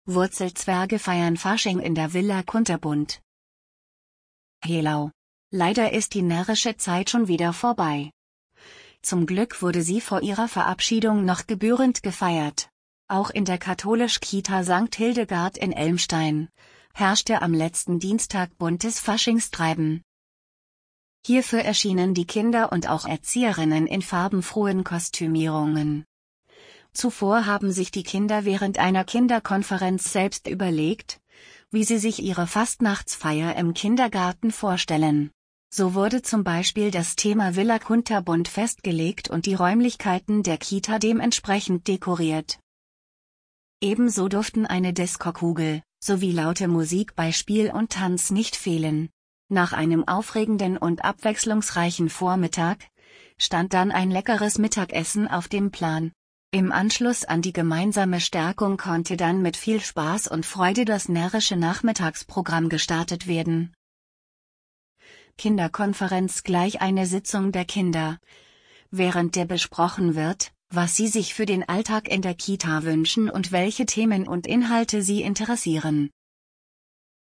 Wurzelzwerge feiern Fasching in der Villa Kunterbund. Helau. Leider ist die närrische Zeit schon wieder vorbei. Zum Glück wurde sie vor ihrer Verabschiedung noch gebührend gefeiert. Auch in der Katholisch-Kita St. Hildegard in Elmstein herrschte am letzten Dienstag buntes Faschingstreiben. Hierfür erschienen die Kinder und auch Erzieherinnen in farbenfrohen Kostümierungen. Zuvor haben sich die Kinder während einer Kinderkonferenz selbst überlegt, wie sie sich ihre Fastnachtsfeier im Kindergarten vorstellen. So wurde zum Beispiel das Thema Villa Kunterbund festgelegt und die Räumlichkeiten der Kita dementsprechend dekoriert. Ebenso durften eine Diskokugel sowie laute Musik bei Spiel und Tanz nicht fehlen. Nach einem aufregenden und abwechslungsreichen Vormittag stand dann ein leckeres Mittagessen auf dem Plan. Im Anschluss an die gemeinsame Stärkung konnte dann mit viel Spaß und Freude das närrische Nachmittagsprogramm gestartet werden. Kinderkonferenz gleich eine Sitzung der Kinder, während der besprochen wird, was sie sich für den Alltag in der Kita wünschen und welche Themen und Inhalte sie interessieren.